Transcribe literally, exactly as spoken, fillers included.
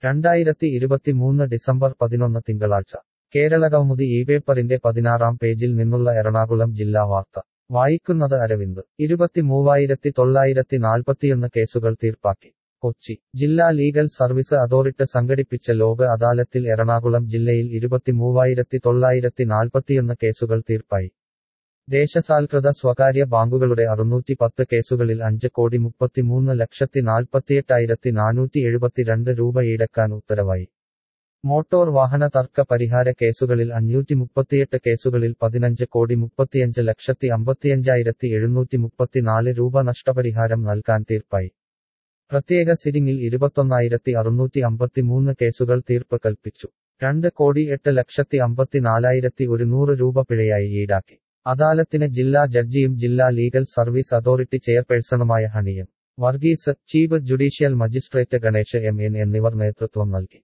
രണ്ടായിരത്തി ഇരുപത്തിമൂന്ന് ഡിസംബർ പതിനൊന്ന് തിങ്കളാഴ്ച കേരളകൗമുദി ഈ പേപ്പറിന്റെ പതിനാറാം പേജിൽ നിന്നുള്ള എറണാകുളം ജില്ലാ വാർത്ത വായിക്കുന്നത് അരവിന്ദ് ഇരുപത്തിമൂവായിരത്തി തൊള്ളായിരത്തി നാൽപ്പത്തിയൊന്ന് കേസുകൾ തീർപ്പാക്കി കൊച്ചി ജില്ലാ ലീഗൽ സർവീസ് അതോറിറ്റി സംഘടിപ്പിച്ച ലോക അദാലത്തിൽ എറണാകുളം ജില്ലയിൽ ഇരുപത്തിമൂവായിരത്തി തൊള്ളായിരത്തി നാൽപ്പത്തിയൊന്ന് കേസുകൾ തീർപ്പായി ദേശസാൽകൃത സ്വകാര്യ ബാങ്കുകളുടെ അറുന്നൂറ്റി പത്ത് കേസുകളിൽ അഞ്ച് കോടി മുപ്പത്തിമൂന്ന് ലക്ഷത്തി നാൽപ്പത്തിയെട്ടായിരത്തി നാനൂറ്റി എഴുപത്തിരണ്ട് രൂപ ഈടക്കാൻ ഉത്തരവായി മോട്ടോർ വാഹന തർക്ക പരിഹാര കേസുകളിൽ അഞ്ഞൂറ്റി മുപ്പത്തിയെട്ട് കേസുകളിൽ പതിനഞ്ച് കോടി മുപ്പത്തിയഞ്ച് ലക്ഷത്തി അമ്പത്തിയഞ്ചായിരത്തി എഴുന്നൂറ്റി മുപ്പത്തിനാല് രൂപ നഷ്ടപരിഹാരം നൽകാൻ തീർപ്പായി പ്രത്യേക സിറ്റിംഗിൽ ഇരുപത്തൊന്നായിരത്തി അറുന്നൂറ്റി അമ്പത്തിമൂന്ന് കേസുകൾ തീർപ്പ് കൽപ്പിച്ചു രണ്ട് കോടി എട്ട് ലക്ഷത്തി അമ്പത്തിനാലായിരത്തി ഒരുന്നൂറ് രൂപ പിഴയായി ഈടാക്കി അദാലത്തിന് ജില്ലാ ജഡ്ജിയും ജില്ലാ ലീഗൽ സർവീസ് അതോറിറ്റി ചെയർപേഴ്സണുമായ Honey M Varghese, chief judicial magistrate Ganesh M N എന്നിവർ നേതൃത്വം നൽകി.